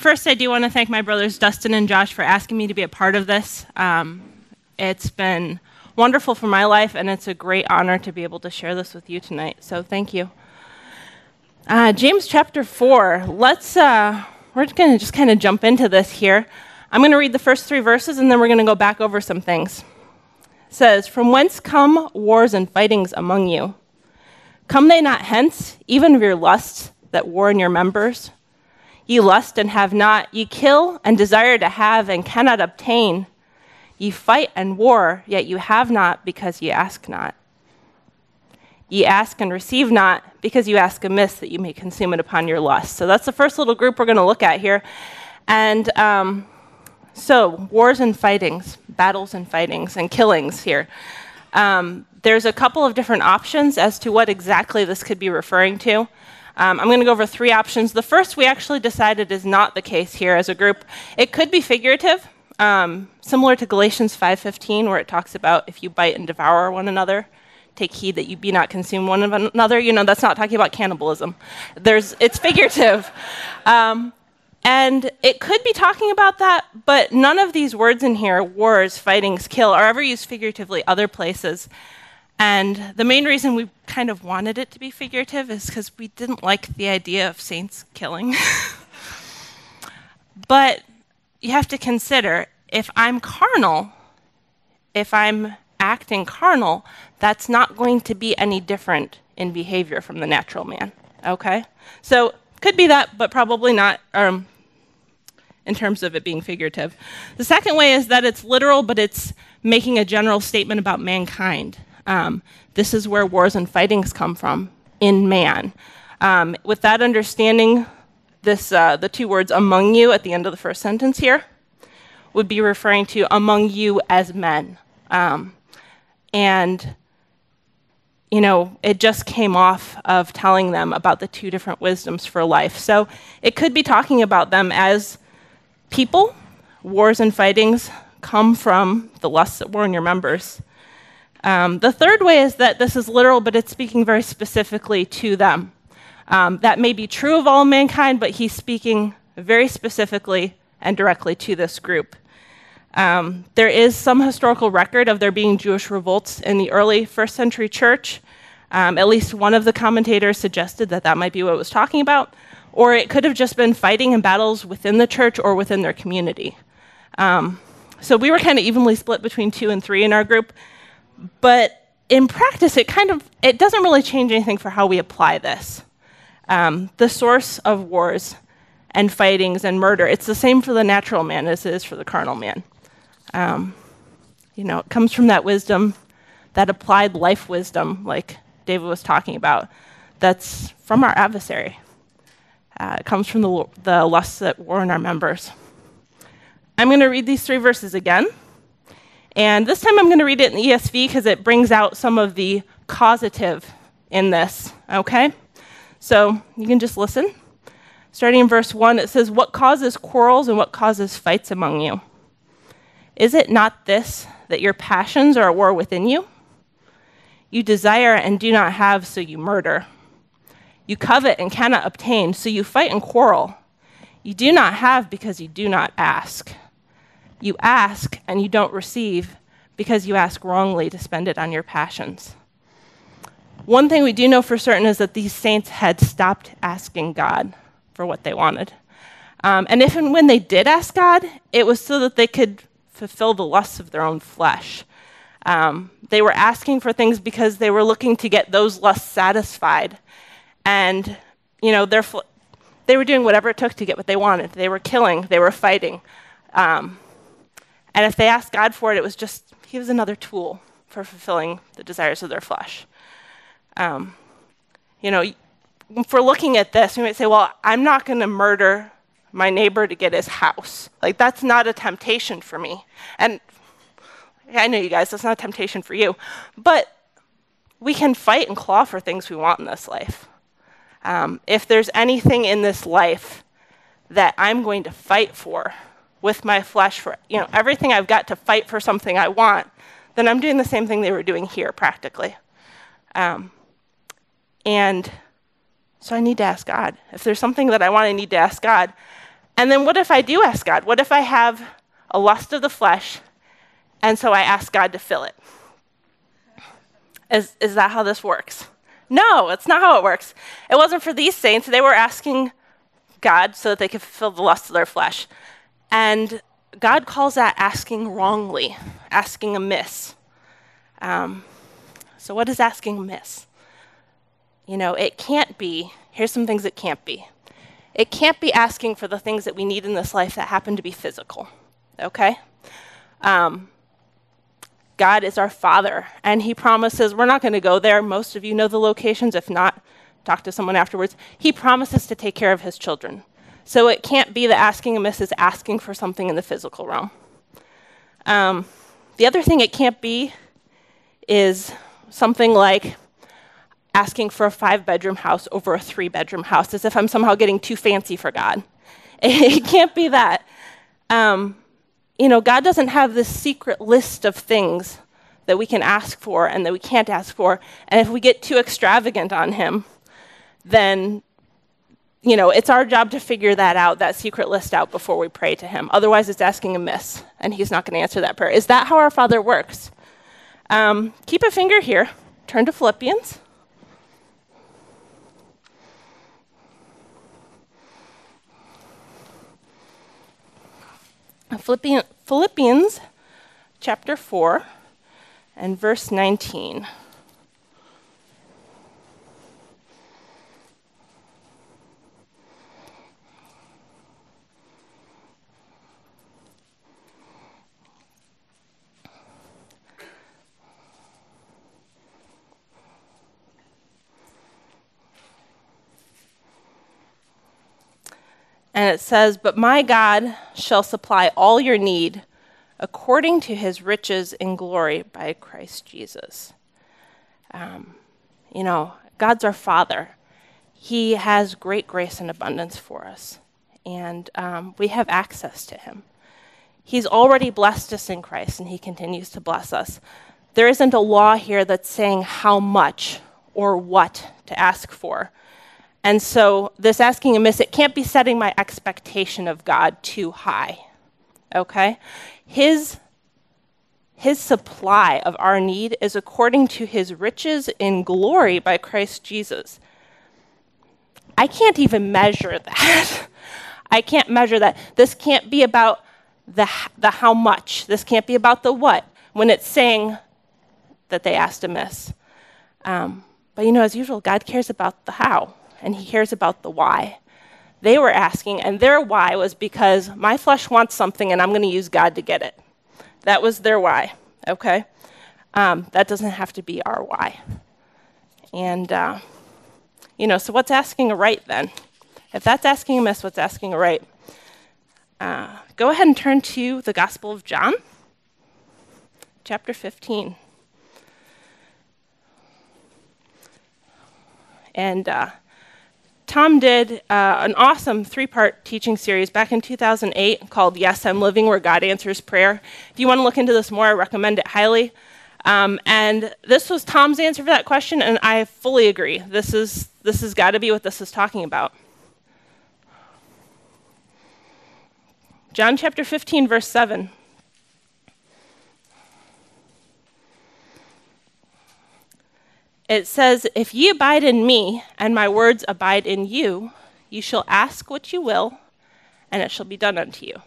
First, I do want to thank my brothers Dustin and Josh for asking me to be a part of this. It's been wonderful for my life, and it's a great honor to be able to share this with you tonight. So thank you. James chapter 4. We're going to just kind of jump into this here. I'm going to read the first 3 verses, and then we're going to go back over some things. It says, "From whence come wars and fightings among you? Come they not hence, even of your lusts that war in your members? Ye lust and have not, ye kill and desire to have and cannot obtain. Ye fight and war, yet you have not because ye ask not. Ye ask and receive not because you ask amiss that you may consume it upon your lust." So that's the first little group we're going to look at here. And so wars and fightings, battles and fightings and killings here. There's a couple of different options as to what exactly this could be referring to. I'm going to go over 3 options. The first we actually decided is not the case here as a group. It could be figurative, similar to Galatians 5:15, where it talks about if you bite and devour one another, take heed that you be not consumed one of another. You know, that's not talking about cannibalism. It's figurative. And it could be talking about that, but none of these words in here, wars, fightings, kill, are ever used figuratively other places. And the main reason we kind of wanted it to be figurative is because we didn't like the idea of saints killing. But you have to consider, if I'm carnal, if I'm acting carnal, that's not going to be any different in behavior from the natural man, okay? So could be that, but probably not in terms of it being figurative. The second way is that it's literal, but it's making a general statement about mankind. This is where wars and fightings come from, in man. With that understanding, the 2 words among you at the end of the first sentence here would be referring to among you as men. And, you know, it just came off of telling them about the 2 different wisdoms for life. So it could be talking about them as people. Wars and fightings come from the lusts that war in your members. The third way is that this is literal, but it's speaking very specifically to them. That may be true of all mankind, but he's speaking very specifically and directly to this group. There is some historical record of there being Jewish revolts in the early 1st century church. At least one of the commentators suggested that that might be what it was talking about, or it could have just been fighting and battles within the church or within their community. So we were kind of evenly split between 2 and 3 in our group. But in practice, it doesn't really change anything for how we apply this. The source of wars and fightings and murder, it's the same for the natural man as it is for the carnal man. You know, it comes from that wisdom, that applied life wisdom, like David was talking about, that's from our adversary. It comes from the lusts that war in our members. I'm going to read these 3 verses again. And this time I'm going to read it in the ESV because it brings out some of the causative in this, okay? So you can just listen. Starting in verse 1, it says, "What causes quarrels and what causes fights among you? Is it not this, that your passions are at war within you? You desire and do not have, so you murder. You covet and cannot obtain, so you fight and quarrel. You do not have because you do not ask. You ask and you don't receive because you ask wrongly to spend it on your passions." One thing we do know for certain is that these saints had stopped asking God for what they wanted. And if and when they did ask God, it was so that they could fulfill the lusts of their own flesh. They were asking for things because they were looking to get those lusts satisfied. And, you know, they were doing whatever it took to get what they wanted. They were killing, they were fighting. And if they asked God for it, it was just, he was another tool for fulfilling the desires of their flesh. You know, if we're looking at this, we might say, well, I'm not going to murder my neighbor to get his house. Like, that's not a temptation for me. And I know you guys, that's not a temptation for you. But we can fight and claw for things we want in this life. If there's anything in this life that I'm going to fight for with my flesh, for, you know, everything I've got to fight for something I want, then I'm doing the same thing they were doing here practically. And so I need to ask God. If there's something that I want, I need to ask God. And then what if I do ask God? What if I have a lust of the flesh, and so I ask God to fill it? Is that how this works? No, it's not how it works. It wasn't for these saints. They were asking God so that they could fulfill the lust of their flesh. And God calls that asking wrongly, asking amiss. So what is asking amiss? It can't be, here's some things it can't be. It can't be asking for the things that we need in this life that happen to be physical, okay? God is our Father, and he promises, we're not going to go there. Most of you know the locations. If not, talk to someone afterwards. He promises to take care of his children. So it can't be that asking amiss is asking for something in the physical realm. The other thing it can't be is something like asking for a 5-bedroom house over a 3-bedroom house, as if I'm somehow getting too fancy for God. It can't be that. God doesn't have this secret list of things that we can ask for and that we can't ask for. And if we get too extravagant on him, then, it's our job to figure that secret list out before we pray to him. Otherwise, it's asking amiss, and he's not going to answer that prayer. Is that how our Father works? Keep a finger here. Turn to Philippians. Philippians chapter 4 and verse 19. And it says, "But my God shall supply all your need according to his riches in glory by Christ Jesus." God's our Father. He has great grace and abundance for us, and we have access to him. He's already blessed us in Christ, and he continues to bless us. There isn't a law here that's saying how much or what to ask for. And so this asking amiss, it can't be setting my expectation of God too high, okay? His supply of our need is according to his riches in glory by Christ Jesus. I can't even measure that. I can't measure that. This can't be about the how much. This can't be about the what when it's saying that they asked amiss. But as usual, God cares about the how. And he cares about the why. They were asking, and their why was because my flesh wants something, and I'm going to use God to get it. That was their why, okay? That doesn't have to be our why. And, so what's asking a right then? If that's asking amiss, what's asking a right? Go ahead and turn to the Gospel of John, chapter 15. And Tom did an awesome 3-part teaching series back in 2008 called Yes, I'm Living, where God answers prayer. If you want to look into this more, I recommend it highly. And this was Tom's answer for that question, and I fully agree. This has got to be what this is talking about. John chapter 15, verse 7. It says, "If ye abide in me, and my words abide in you, you shall ask what you will, and it shall be done unto you."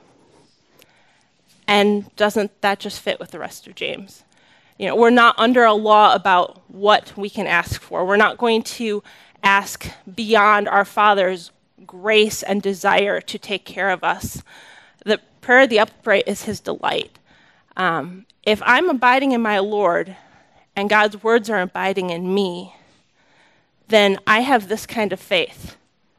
And doesn't that just fit with the rest of James? We're not under a law about what we can ask for. We're not going to ask beyond our Father's grace and desire to take care of us. The prayer of the upright is his delight. If I'm abiding in my Lord, and God's words are abiding in me, then I have this kind of faith,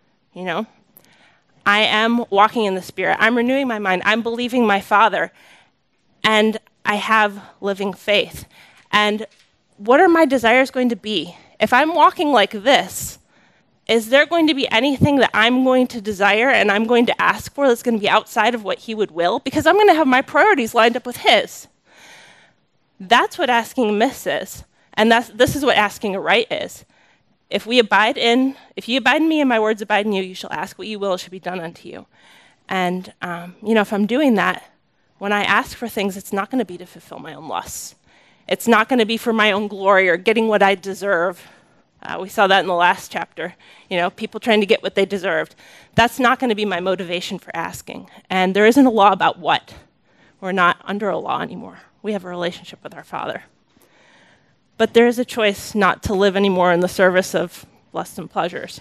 I am walking in the Spirit. I'm renewing my mind. I'm believing my Father, and I have living faith. And what are my desires going to be? If I'm walking like this, is there going to be anything that I'm going to desire and I'm going to ask for that's going to be outside of what he would will? Because I'm going to have my priorities lined up with his. That's what asking amiss is. And this is what asking a right is. If you abide in me and my words abide in you, you shall ask what you will, it shall be done unto you. And, if I'm doing that, when I ask for things, it's not going to be to fulfill my own lusts. It's not going to be for my own glory or getting what I deserve. We saw that in the last chapter, people trying to get what they deserved. That's not going to be my motivation for asking. And there isn't a law about what. We're not under a law anymore. We have a relationship with our Father. But there is a choice not to live anymore in the service of lust and pleasures,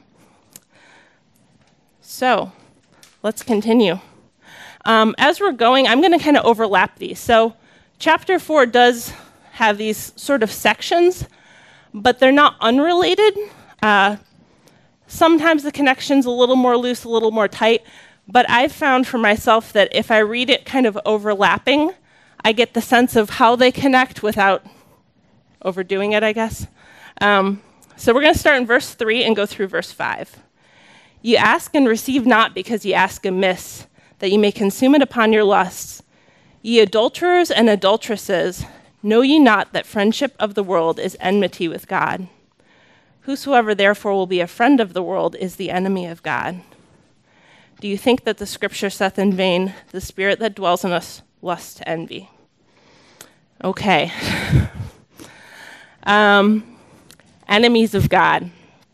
So, let's continue. As we're going, I'm going to kind of overlap these. So, chapter 4 does have these sort of sections, but they're not unrelated. Sometimes the connection's a little more loose, a little more tight, but I've found for myself that if I read it kind of overlapping, I get the sense of how they connect without overdoing it, I guess. So we're going to start in verse 3 and go through verse 5. You ask and receive not because ye ask amiss, that ye may consume it upon your lusts. Ye adulterers and adulteresses, know ye not that friendship of the world is enmity with God? Whosoever therefore will be a friend of the world is the enemy of God. Do you think that the scripture saith in vain, the spirit that dwells in us lusts to envy? Okay. Enemies of God.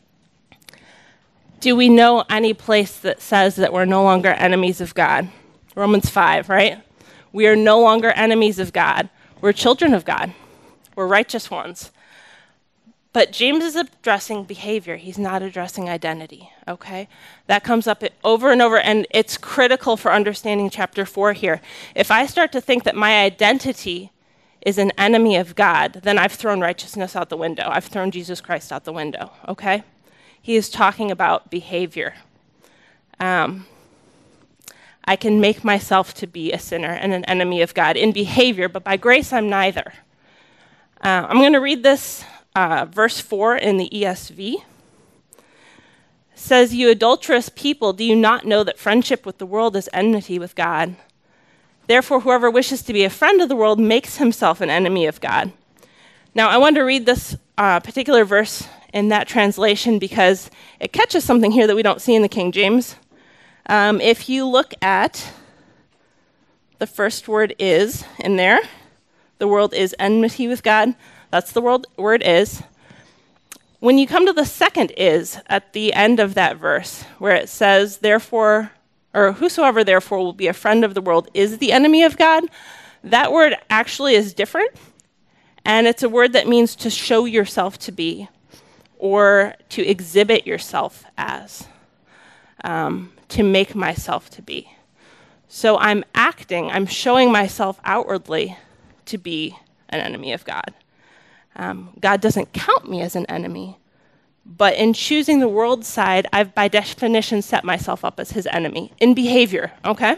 Do we know any place that says that we're no longer enemies of God? Romans 5, right? We are no longer enemies of God. We're children of God. We're righteous ones. But James is addressing behavior. He's not addressing identity, okay? That comes up over and over, and it's critical for understanding chapter 4 here. If I start to think that my identity is an enemy of God, then I've thrown righteousness out the window. I've thrown Jesus Christ out the window, okay? He is talking about behavior. I can make myself to be a sinner and an enemy of God in behavior, but by grace I'm neither. I'm going to read this verse 4 in the ESV. It says, you adulterous people, do you not know that friendship with the world is enmity with God? Therefore, whoever wishes to be a friend of the world makes himself an enemy of God. Now, I want to read this particular verse in that translation because it catches something here that we don't see in the King James. If you look at the first word is in there, the world is enmity with God. That's the word is. When you come to the second is at the end of that verse, where it says, therefore, or whosoever therefore will be a friend of the world is the enemy of God, that word actually is different. And it's a word that means to show yourself to be or to exhibit yourself as, to make myself to be. So I'm showing myself outwardly to be an enemy of God. God doesn't count me as an enemy, but in choosing the world side, I've by definition set myself up as his enemy in behavior, okay?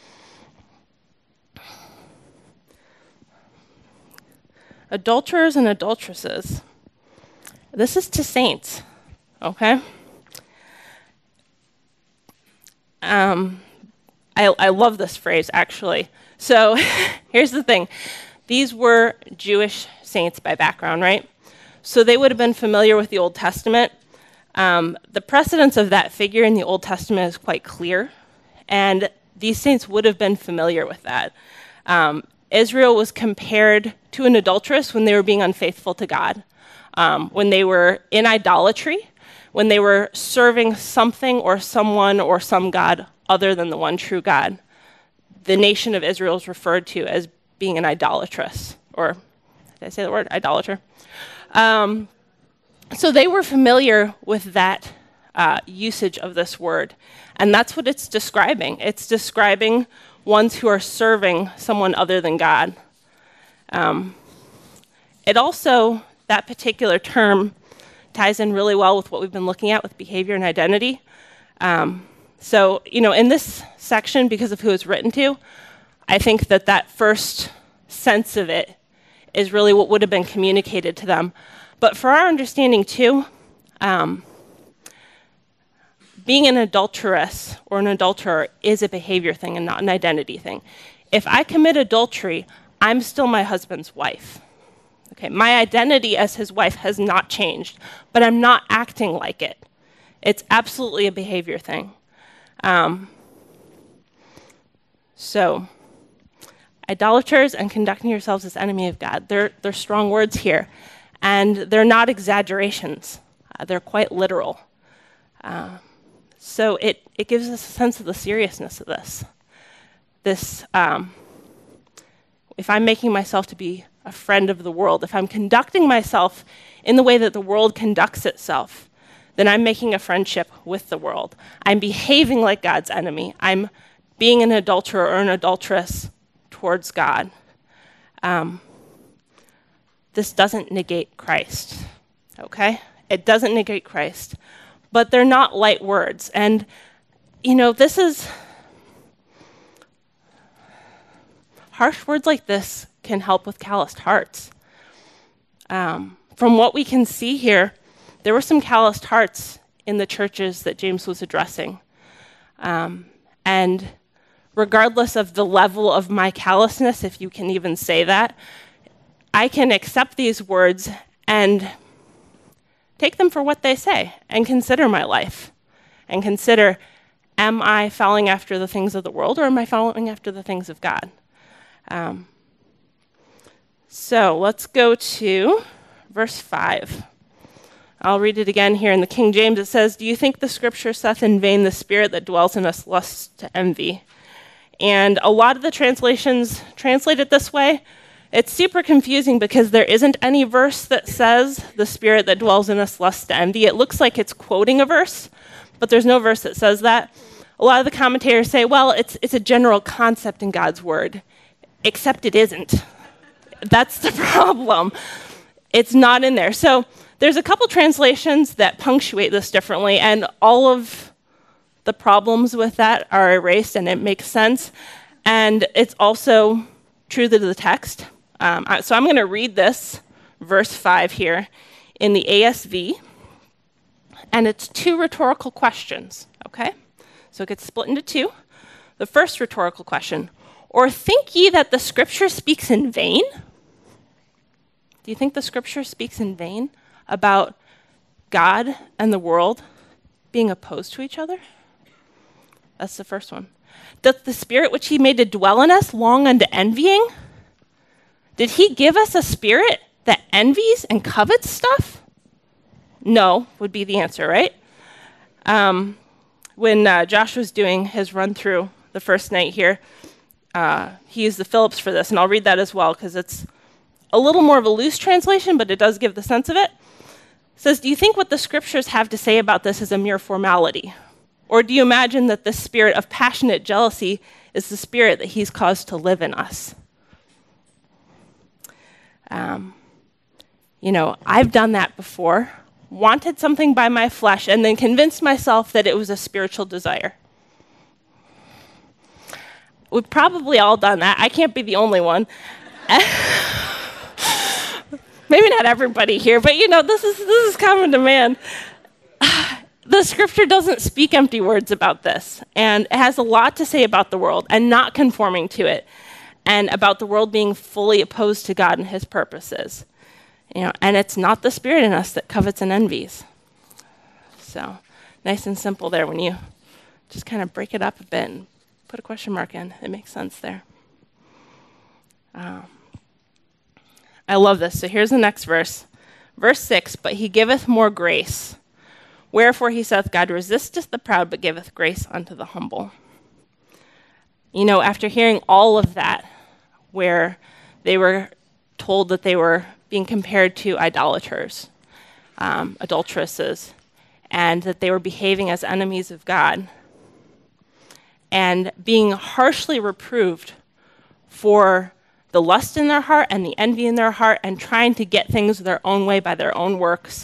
Adulterers and adulteresses. This is to saints, okay? I love this phrase, actually. So here's the thing. These were Jewish saints by background, right? So they would have been familiar with the Old Testament. The precedence of that figure in the Old Testament is quite clear, and these saints would have been familiar with that. Israel was compared to an adulteress when they were being unfaithful to God, when they were in idolatry, when they were serving something or someone or some God other than the one true God. The nation of Israel is referred to as being an idolatress, or did I say the word idolater? So they were familiar with that usage of this word, and that's what it's describing. It's describing ones who are serving someone other than God. It also, that particular term ties in really well with what we've been looking at with behavior and identity. So, in this section, because of who it's written to, I think that first sense of it is really what would have been communicated to them. But for our understanding, too, being an adulteress or an adulterer is a behavior thing and not an identity thing. If I commit adultery, I'm still my husband's wife. Okay, my identity as his wife has not changed, but I'm not acting like it. It's absolutely a behavior thing. So, idolaters and conducting yourselves as enemy of God. They're strong words here, and they're not exaggerations. They're quite literal. So it gives us a sense of the seriousness of this. If I'm making myself to be a friend of the world, if I'm conducting myself in the way that the world conducts itself, then I'm making a friendship with the world. I'm behaving like God's enemy. I'm being an adulterer or an adulteress towards God. This doesn't negate Christ, okay? It doesn't negate Christ. But they're not light words. And, this is... harsh words like this can help with calloused hearts. From what we can see here, there were some calloused hearts in the churches that James was addressing. And regardless of the level of my callousness, if you can even say that, I can accept these words and take them for what they say and consider my life and consider, am I following after the things of the world or am I following after the things of God? So let's go to verse 5. I'll read it again here in the King James. It says, "Do you think the scripture saith in vain, the spirit that dwells in us lusts to envy?" And a lot of the translations translate it this way. It's super confusing because there isn't any verse that says the spirit that dwells in us lusts to envy. It looks like it's quoting a verse, but there's no verse that says that. A lot of the commentators say, well, it's a general concept in God's word, except it isn't. That's the problem. It's not in there. So there's a couple translations that punctuate this differently, and all of the problems with that are erased, and it makes sense. And it's also true to the text. So I'm going to read this, verse 5 here, in the ASV, and it's two rhetorical questions, okay? So it gets split into two. The first rhetorical question, or think ye that the scripture speaks in vain? Do you think the scripture speaks in vain about God and the world being opposed to each other? That's the first one. Doth the spirit which he made to dwell in us long unto envying? Did he give us a spirit that envies and covets stuff? No, would be the answer, right? When Josh was doing his run-through the first night here, he used the Phillips for this, and I'll read that as well, because it's a little more of a loose translation, but it does give the sense of it. It says, do you think what the scriptures have to say about this is a mere formality? Or do you imagine that the spirit of passionate jealousy is the spirit that he's caused to live in us? I've done that before, wanted something by my flesh, and then convinced myself that it was a spiritual desire. We've probably all done that. I can't be the only one. Maybe not everybody here, but this is common to man. The scripture doesn't speak empty words about this, and it has a lot to say about the world and not conforming to it, and about the world being fully opposed to God and his purposes. And it's not the spirit in us that covets and envies. So, nice and simple there when you just kind of break it up a bit and put a question mark in. It makes sense there. I love this. So here's the next verse. Verse 6, but he giveth more grace. Wherefore he saith, God resisteth the proud, but giveth grace unto the humble. After hearing all of that, where they were told that they were being compared to idolaters, adulteresses, and that they were behaving as enemies of God, and being harshly reproved for the lust in their heart and the envy in their heart and trying to get things their own way by their own works,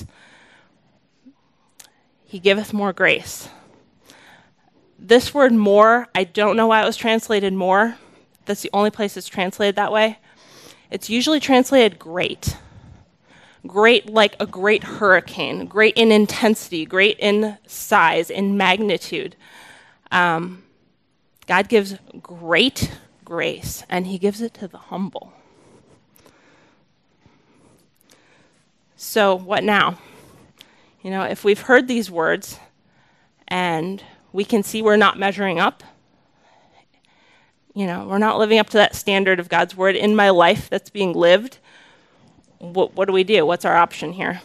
he giveth more grace. This word more, I don't know why it was translated more. That's the only place it's translated that way. It's usually translated great. Great like a great hurricane, great in intensity, great in size, in magnitude. God gives great grace, and he gives it to the humble. So what now? If we've heard these words and we can see we're not measuring up, we're not living up to that standard of God's word in my life that's being lived, what do we do? What's our option here?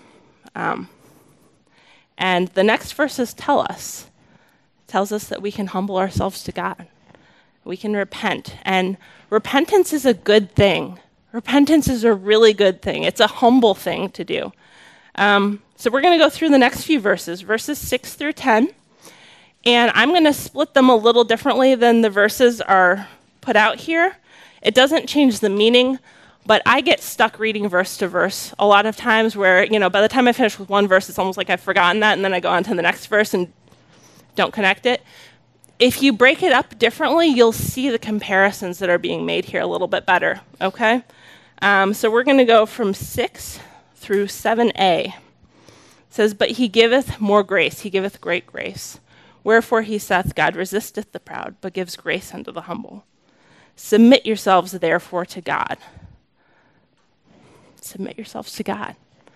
And the next verses tells us that we can humble ourselves to God. We can repent. And repentance is a good thing. Repentance is a really good thing. It's a humble thing to do. So we're going to go through the next few verses 6 through 10. And I'm going to split them a little differently than the verses are put out here. It doesn't change the meaning, but I get stuck reading verse to verse a lot of times where, by the time I finish with one verse, it's almost like I've forgotten that, and then I go on to the next verse and don't connect it. If you break it up differently, you'll see the comparisons that are being made here a little bit better, okay? So we're going to go from 6 through 7a. It says, "But he giveth more grace, he giveth great grace. Wherefore he saith, God resisteth the proud, but gives grace unto the humble. Submit yourselves therefore to God." Submit yourselves to God.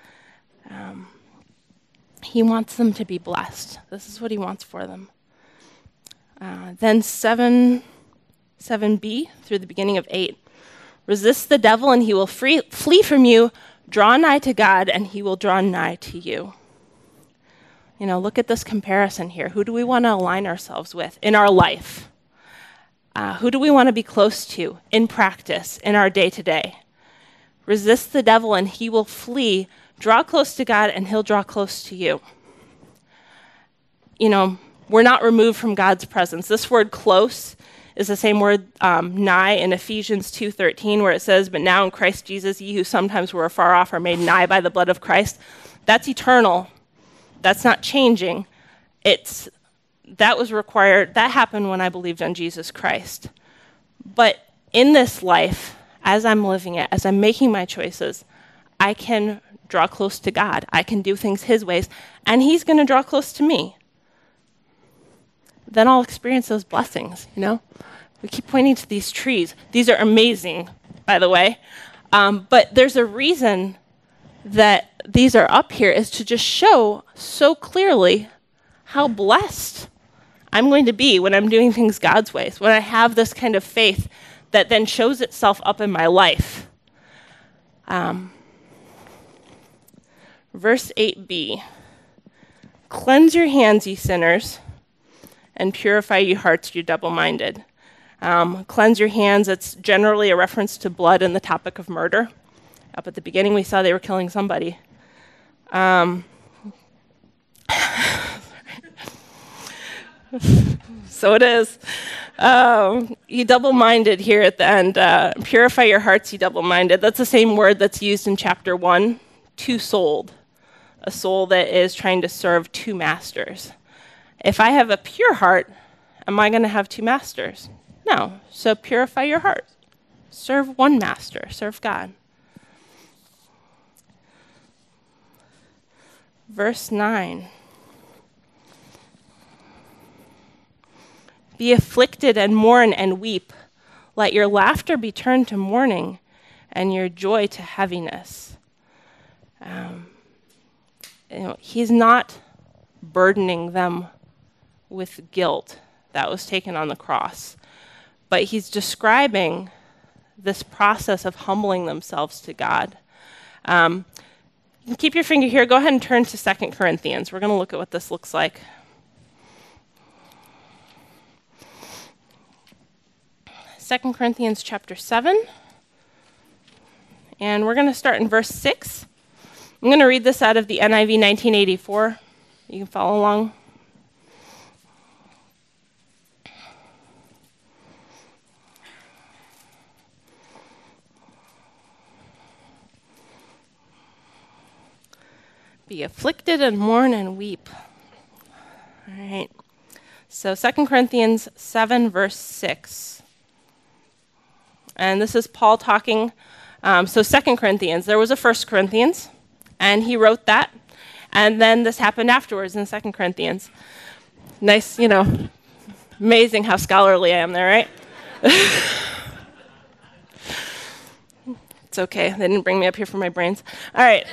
He wants them to be blessed. This is what he wants for them. Then 7b through the beginning of 8. "Resist the devil and he will flee from you. Draw nigh to God and he will draw nigh to you." Look at this comparison here. Who do we want to align ourselves with in our life? Who do we want to be close to in practice, in our day-to-day? Resist the devil and he will flee. Draw close to God and he'll draw close to you. We're not removed from God's presence. This word close is the same word nigh in Ephesians 2:13, where it says, "But now in Christ Jesus, ye who sometimes were afar off are made nigh by the blood of Christ." That's eternal. That's not changing. That was required. That happened when I believed on Jesus Christ. But in this life, as I'm living it, as I'm making my choices, I can draw close to God. I can do things his ways, and he's going to draw close to me. Then I'll experience those blessings, We keep pointing to these trees. These are amazing, by the way. But there's a reason that these are up here, is to just show so clearly how blessed I'm going to be when I'm doing things God's ways, when I have this kind of faith that then shows itself up in my life. Verse 8b, "Cleanse your hands, ye sinners, and purify ye hearts, you double-minded." Cleanse your hands, it's generally a reference to blood and the topic of murder. Up at the beginning, we saw they were killing somebody. So it is. You double-minded here at the end. Purify your hearts, you double-minded. That's the same word that's used in chapter 1, two-souled. A soul that is trying to serve two masters. If I have a pure heart, am I going to have two masters? No. So purify your heart. Serve one master. Serve God. Verse 9. "Be afflicted and mourn and weep. Let your laughter be turned to mourning and your joy to heaviness." He's not burdening them with guilt that was taken on the cross, but he's describing this process of humbling themselves to God. Keep your finger here. Go ahead and turn to 2 Corinthians. We're going to look at what this looks like. 2 Corinthians chapter 7. And we're going to start in verse 6. I'm going to read this out of the NIV 1984. You can follow along. "Be afflicted and mourn and weep." All right. So 2 Corinthians 7, verse 6. And this is Paul talking. So 2 Corinthians, there was a 1 Corinthians, and he wrote that. And then this happened afterwards in 2 Corinthians. Nice, amazing how scholarly I am there, right? It's okay. They didn't bring me up here for my brains. All right.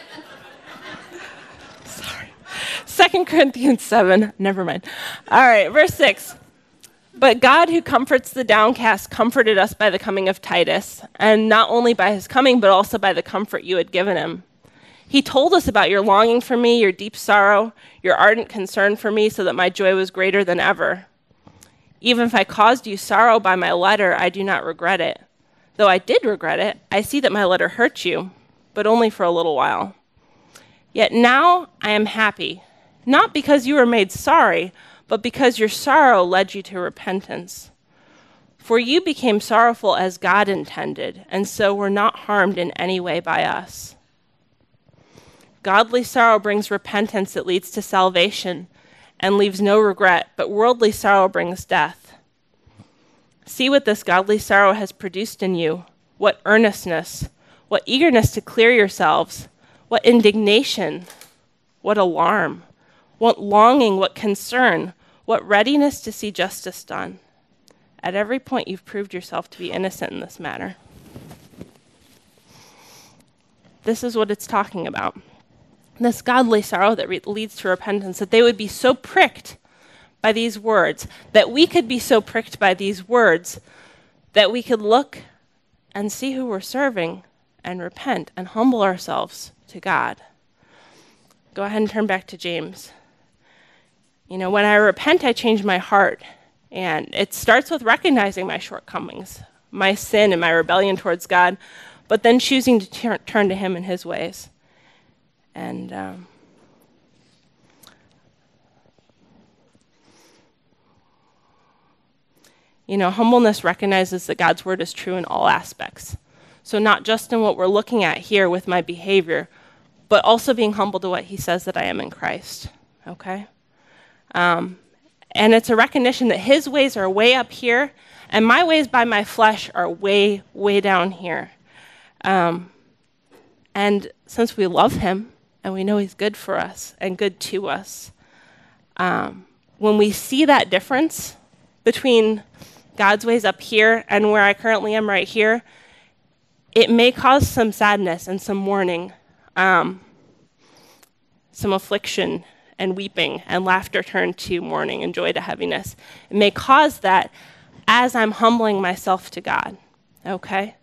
2 Corinthians 7, never mind. All right, verse 6. But God, who comforts the downcast, comforted us by the coming of Titus, and not only by his coming, but also by the comfort you had given him. He told us about your longing for me, your deep sorrow, your ardent concern for me, so that my joy was greater than ever. Even if I caused you sorrow by my letter, I do not regret it. Though I did regret it, I see that my letter hurt you, but only for a little while. Yet now I am happy, not because you were made sorry, but because your sorrow led you to repentance. For you became sorrowful as God intended, and so were not harmed in any way by us. Godly sorrow brings repentance that leads to salvation and leaves no regret, but worldly sorrow brings death. See what this godly sorrow has produced in you, what earnestness, what eagerness to clear yourselves, what indignation, what alarm, what longing, what concern, what readiness to see justice done. At every point, you've proved yourself to be innocent in this matter. This is what it's talking about. This godly sorrow that leads to repentance, that they would be so pricked by these words, that we could be so pricked by these words, that we could look and see who we're serving and repent and humble ourselves to God. Go ahead and turn back to James. You know, when I repent, I change my heart. And it starts with recognizing my shortcomings, my sin and my rebellion towards God, but then choosing to turn to him in his ways. And humbleness recognizes that God's word is true in all aspects. So not just in what we're looking at here with my behavior, but also being humble to what he says that I am in Christ, okay? And it's a recognition that his ways are way up here, and my ways by my flesh are way, way down here. And since we love him, and we know he's good for us and good to us, when we see that difference between God's ways up here and where I currently am right here, it may cause some sadness and some mourning, some affliction and weeping and laughter turn to mourning and joy to heaviness. It may cause that as I'm humbling myself to God, okay?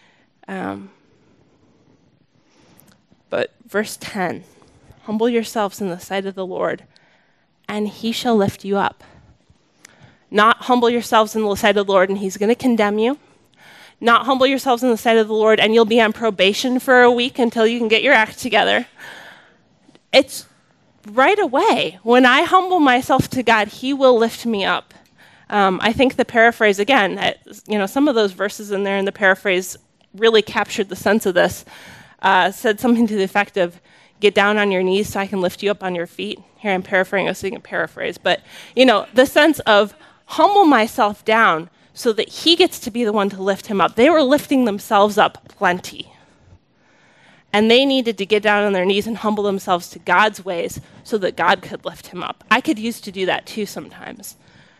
But verse 10, humble yourselves in the sight of the Lord, and he shall lift you up. Not humble yourselves in the sight of the Lord, and he's going to condemn you. Not humble yourselves in the sight of the Lord, and you'll be on probation for a week until you can get your act together. It's right away. When I humble myself to God, he will lift me up. I think the paraphrase, again, some of those verses in there in the paraphrase really captured the sense of this. Said something to the effect of, get down on your knees so I can lift you up on your feet. Here I'm paraphrasing, I was saying a paraphrase. But, the sense of humble myself down so that he gets to be the one to lift him up. They were lifting themselves up plenty. And they needed to get down on their knees and humble themselves to God's ways so that God could lift him up. I could use to do that too sometimes.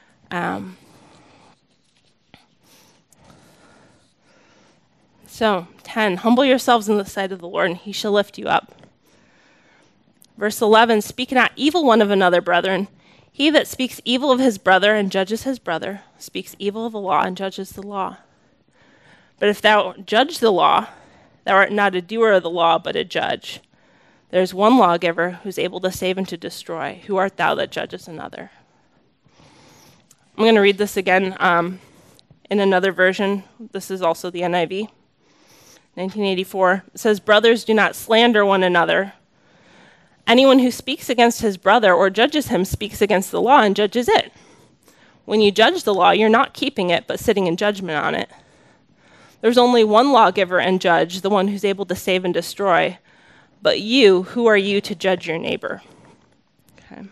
So, 10, humble yourselves in the sight of the Lord, and he shall lift you up. Verse 11, speak not evil one of another, brethren. He that speaks evil of his brother and judges his brother speaks evil of the law and judges the law. But if thou judge the law, thou art not a doer of the law, but a judge. There is one lawgiver who is able to save and to destroy. Who art thou that judgest another? I'm going to read this again in another version. This is also the NIV, 1984. It says, brothers, do not slander one another. Anyone who speaks against his brother or judges him speaks against the law and judges it. When you judge the law, you're not keeping it, but sitting in judgment on it. There's only one lawgiver and judge, the one who's able to save and destroy. But you, who are you to judge your neighbor? Okay.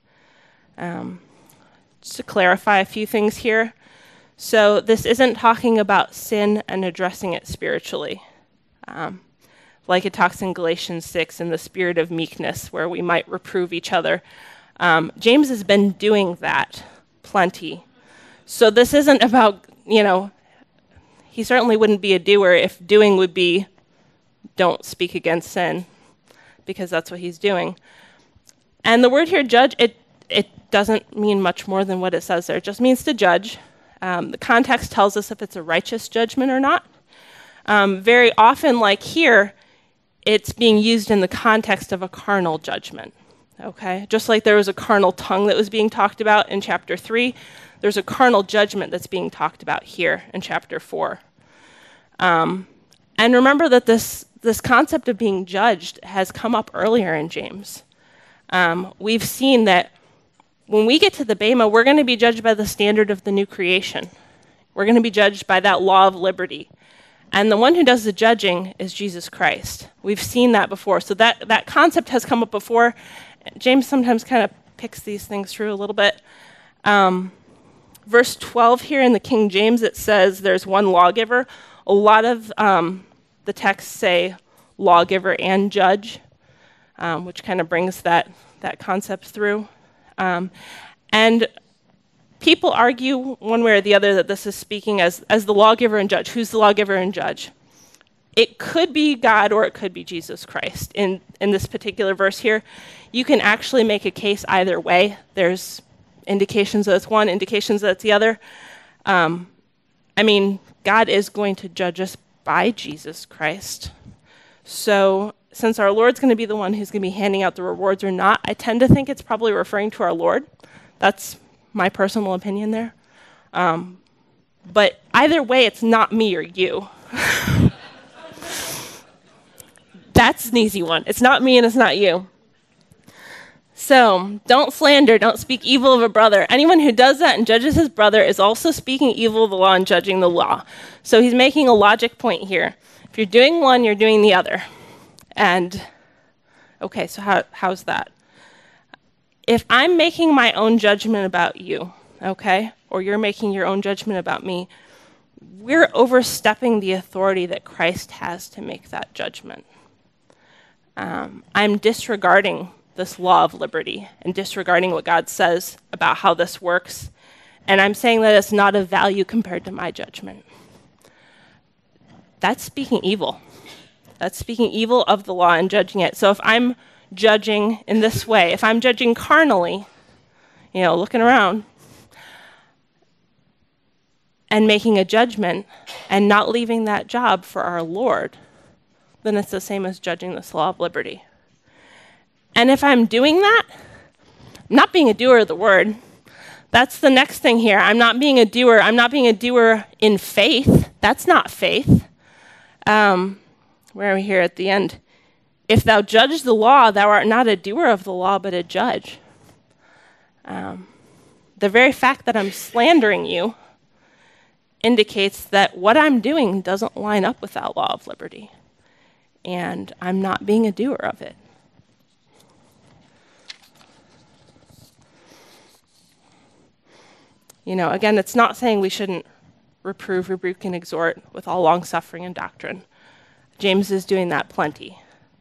Just to clarify a few things here. So this isn't talking about sin and addressing it spiritually. Like it talks in Galatians 6 in the spirit of meekness, where we might reprove each other. James has been doing that plenty. So this isn't about, he certainly wouldn't be a doer if doing would be don't speak against sin, because that's what he's doing. And the word here, judge, it doesn't mean much more than what it says there. It just means to judge. The context tells us if it's a righteous judgment or not. Very often, like here, it's being used in the context of a carnal judgment. Okay? Just like there was a carnal tongue that was being talked about in chapter 3, there's a carnal judgment that's being talked about here in chapter 4. And remember that this concept of being judged has come up earlier in James. We've seen that when we get to the Bema, we're going to be judged by the standard of the new creation. We're going to be judged by that law of liberty. And the one who does the judging is Jesus Christ. We've seen that before. So that concept has come up before. James sometimes kind of picks these things through a little bit. Verse 12 here in the King James, it says there's one lawgiver. A lot of the texts say lawgiver and judge, which kind of brings that concept through. And people argue one way or the other that this is speaking as the lawgiver and judge. Who's the lawgiver and judge? It could be God or it could be Jesus Christ. In this particular verse here, you can actually make a case either way. There's indications that it's one, indications that it's the other. I mean, God is going to judge us by Jesus Christ. So since our Lord's going to be the one who's going to be handing out the rewards or not, I tend to think it's probably referring to our Lord. That's my personal opinion there. But either way, it's not me or you. That's an easy one. It's not me and it's not you. So, don't slander, don't speak evil of a brother. Anyone who does that and judges his brother is also speaking evil of the law and judging the law. So he's making a logic point here. If you're doing one, you're doing the other. And, okay, so how's that? If I'm making my own judgment about you, okay, or you're making your own judgment about me, we're overstepping the authority that Christ has to make that judgment. I'm disregarding this law of liberty and disregarding what God says about how this works. And I'm saying that it's not of value compared to my judgment. That's speaking evil. That's speaking evil of the law and judging it. So if I'm judging in this way, if I'm judging carnally, looking around and making a judgment and not leaving that job for our Lord, then it's the same as judging this law of liberty. And if I'm doing that, I'm not being a doer of the word. That's the next thing here. I'm not being a doer. I'm not being a doer in faith. That's not faith. Where are we here at the end? If thou judge the law, thou art not a doer of the law, but a judge. The very fact that I'm slandering you indicates that what I'm doing doesn't line up with that law of liberty. And I'm not being a doer of it. Again, it's not saying we shouldn't reprove, rebuke, and exhort with all long-suffering and doctrine. James is doing that plenty.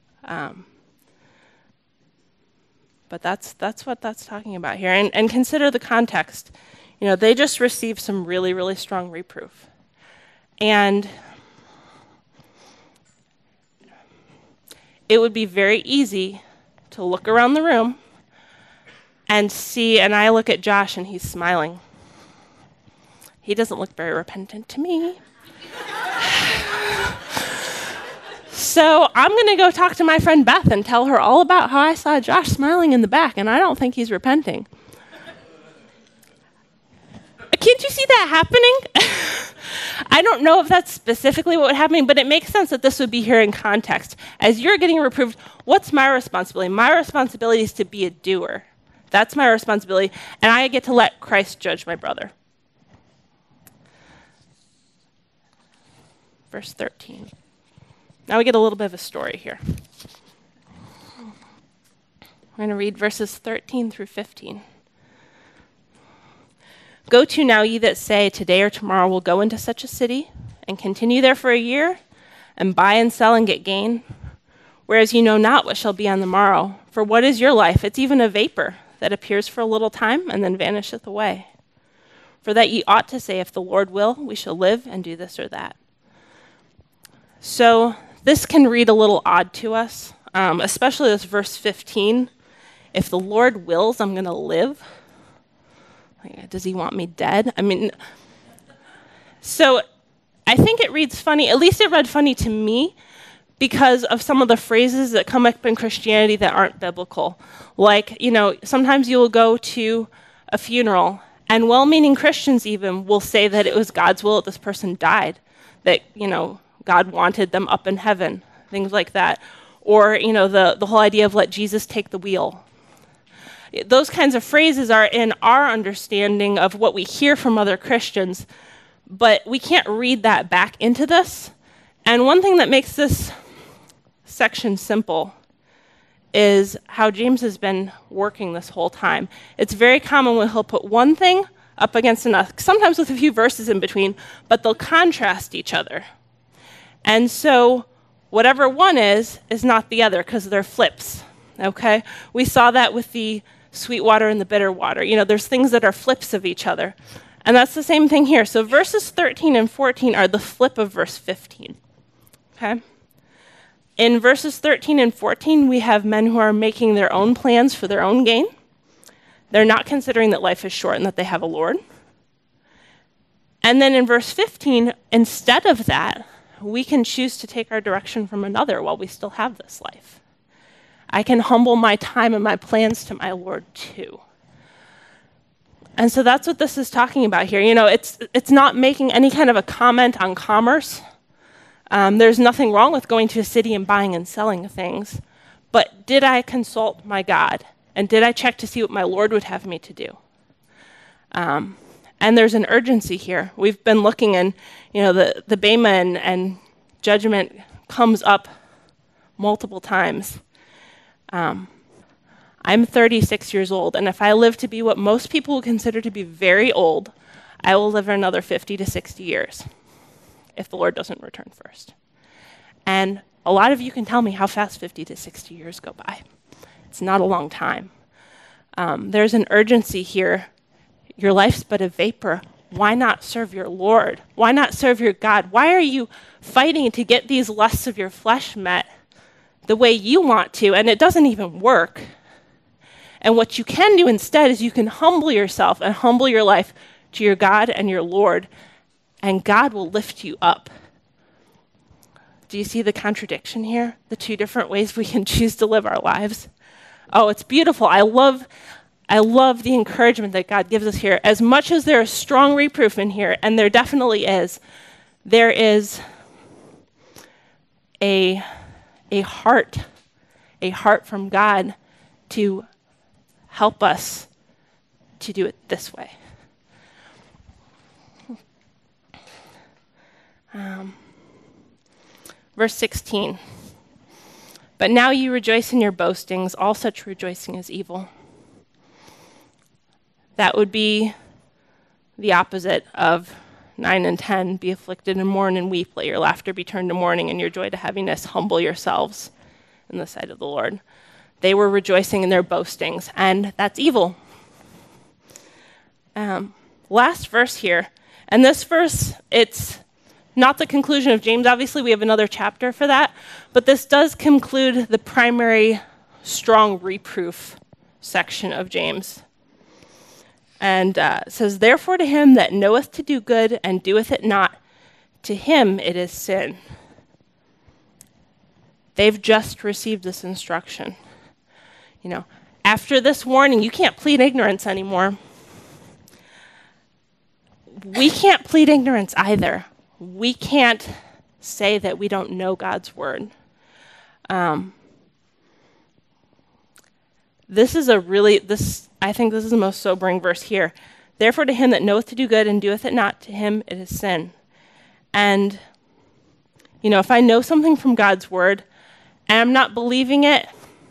But that's what that's talking about here. And consider the context. They just received some really, really strong reproof. And it would be very easy to look around the room and see, and I look at Josh and he's smiling. He doesn't look very repentant to me. So I'm going to go talk to my friend Beth and tell her all about how I saw Josh smiling in the back, and I don't think he's repenting. Can't you see that happening? I don't know if that's specifically what would happen, but it makes sense that this would be here in context. As you're getting reproved, what's my responsibility? My responsibility is to be a doer. That's my responsibility, and I get to let Christ judge my brother. Verse 13. Now we get a little bit of a story here. We're going to read verses 13 through 15. Go to now, ye that say, today or tomorrow we'll go into such a city, and continue there for a year, and buy and sell and get gain. Whereas you know not what shall be on the morrow. For what is your life? It's even a vapor that appears for a little time, and then vanisheth away. For that ye ought to say, if the Lord will, we shall live and do this or that. So this can read a little odd to us, especially this verse 15. If the Lord wills, I'm going to live. Like, does he want me dead? I mean, so I think it reads funny, at least it read funny to me, because of some of the phrases that come up in Christianity that aren't biblical. Like, sometimes you'll go to a funeral, and well-meaning Christians even will say that it was God's will that this person died, that, God wanted them up in heaven, things like that. Or, the whole idea of let Jesus take the wheel. Those kinds of phrases are in our understanding of what we hear from other Christians, but we can't read that back into this. And one thing that makes this section simple is how James has been working this whole time. It's very common when he'll put one thing up against another, sometimes with a few verses in between, but they'll contrast each other. And so whatever one is not the other because they're flips, okay? We saw that with the sweet water and the bitter water. There's things that are flips of each other. And that's the same thing here. So verses 13 and 14 are the flip of verse 15, okay? In verses 13 and 14, we have men who are making their own plans for their own gain. They're not considering that life is short and that they have a Lord. And then in verse 15, instead of that, we can choose to take our direction from another while we still have this life. I can humble my time and my plans to my Lord too. And so that's what this is talking about here. It's not making any kind of a comment on commerce. There's nothing wrong with going to a city and buying and selling things. But did I consult my God? And did I check to see what my Lord would have me to do? And there's an urgency here. We've been looking, and the Bema and judgment comes up multiple times. I'm 36 years old, and if I live to be what most people would consider to be very old, I will live another 50 to 60 years if the Lord doesn't return first. And a lot of you can tell me how fast 50 to 60 years go by. It's not a long time. There's an urgency here. Your life's but a vapor. Why not serve your Lord? Why not serve your God? Why are you fighting to get these lusts of your flesh met the way you want to, and it doesn't even work? And what you can do instead is you can humble yourself and humble your life to your God and your Lord, and God will lift you up. Do you see the contradiction here? The two different ways we can choose to live our lives? Oh, it's beautiful. I love the encouragement that God gives us here. As much as there is strong reproof in here, and there definitely is, there is a heart from God to help us to do it this way. Verse 16. But now you rejoice in your boastings. All such rejoicing is evil. That would be the opposite of 9 and 10. Be afflicted and mourn and weep. Let your laughter be turned to mourning and your joy to heaviness. Humble yourselves in the sight of the Lord. They were rejoicing in their boastings, and that's evil. Last verse here. And this verse, it's not the conclusion of James. Obviously, we have another chapter for that. But this does conclude the primary strong reproof section of James. And it says, therefore to him that knoweth to do good and doeth it not, to him it is sin. They've just received this instruction. After this warning, you can't plead ignorance anymore. We can't plead ignorance either. We can't say that we don't know God's word. I think this is the most sobering verse here. Therefore to him that knoweth to do good and doeth it not, to him it is sin. And, if I know something from God's word and I'm not believing it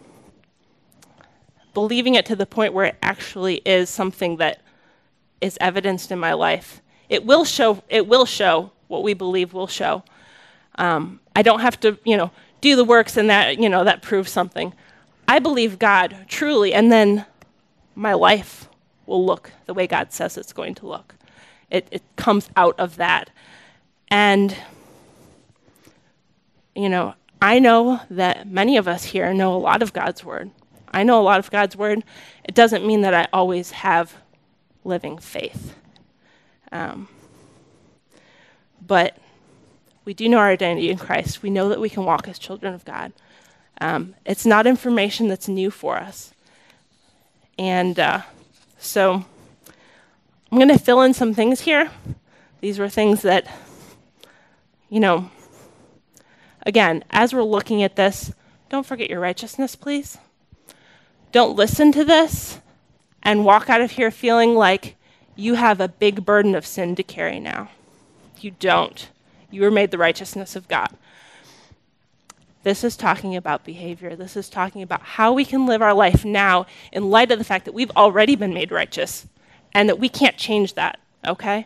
to the point where it actually is something that is evidenced in my life, it will show what we believe will show. I don't have to, do the works and that proves something. I believe God truly, and then my life will look the way God says it's going to look. It comes out of that. And, I know that many of us here know a lot of God's word. I know a lot of God's word. It doesn't mean that I always have living faith. But we do know our identity in Christ. We know that we can walk as children of God. It's not information that's new for us. And so I'm going to fill in some things here. These were things that, again, as we're looking at this, don't forget your righteousness, please. Don't listen to this and walk out of here feeling like you have a big burden of sin to carry now. You don't. You were made the righteousness of God. This is talking about behavior. This is talking about how we can live our life now in light of the fact that we've already been made righteous and that we can't change that, okay?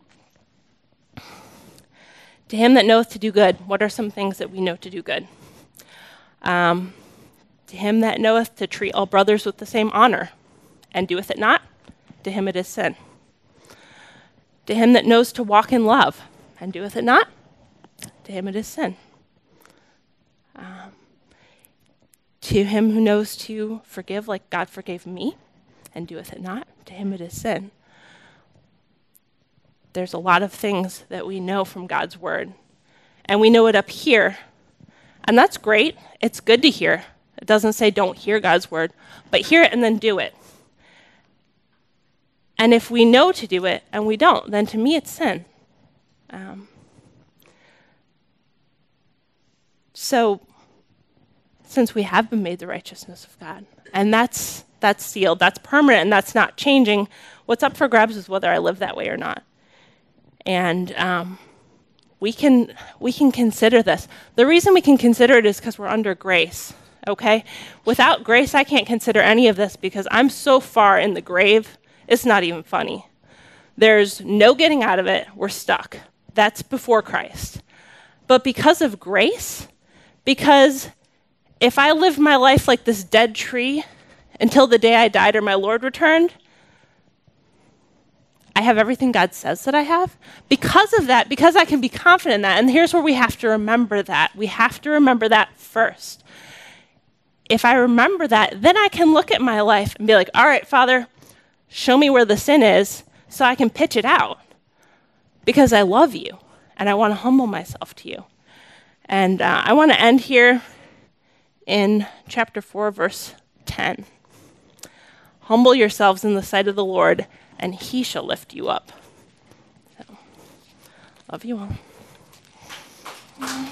To him that knoweth to do good, what are some things that we know to do good? To him that knoweth to treat all brothers with the same honor, and doeth it not, to him it is sin. To him that knows to walk in love, and doeth it not, to him it is sin. To him who knows to forgive like God forgave me, and doeth it not, to him it is sin. There's a lot of things that we know from God's word, and we know it up here, and that's great. It's good to hear. It doesn't say don't hear God's word, but hear it and then do it. And if we know to do it and we don't, then to me it's sin. So, since we have been made the righteousness of God, and that's sealed, that's permanent, and that's not changing, what's up for grabs is whether I live that way or not. And we can consider this. The reason we can consider it is because we're under grace, okay? Without grace, I can't consider any of this because I'm so far in the grave, it's not even funny. There's no getting out of it. We're stuck. That's before Christ. But because of grace, because if I lived my life like this dead tree until the day I died or my Lord returned, I have everything God says that I have. Because of that, because I can be confident in that, and here's where we have to remember that. We have to remember that first. If I remember that, then I can look at my life and be like, all right, Father, show me where the sin is so I can pitch it out because I love you and I want to humble myself to you. And I want to end here in chapter 4, verse 10. Humble yourselves in the sight of the Lord, and he shall lift you up. So, love you all.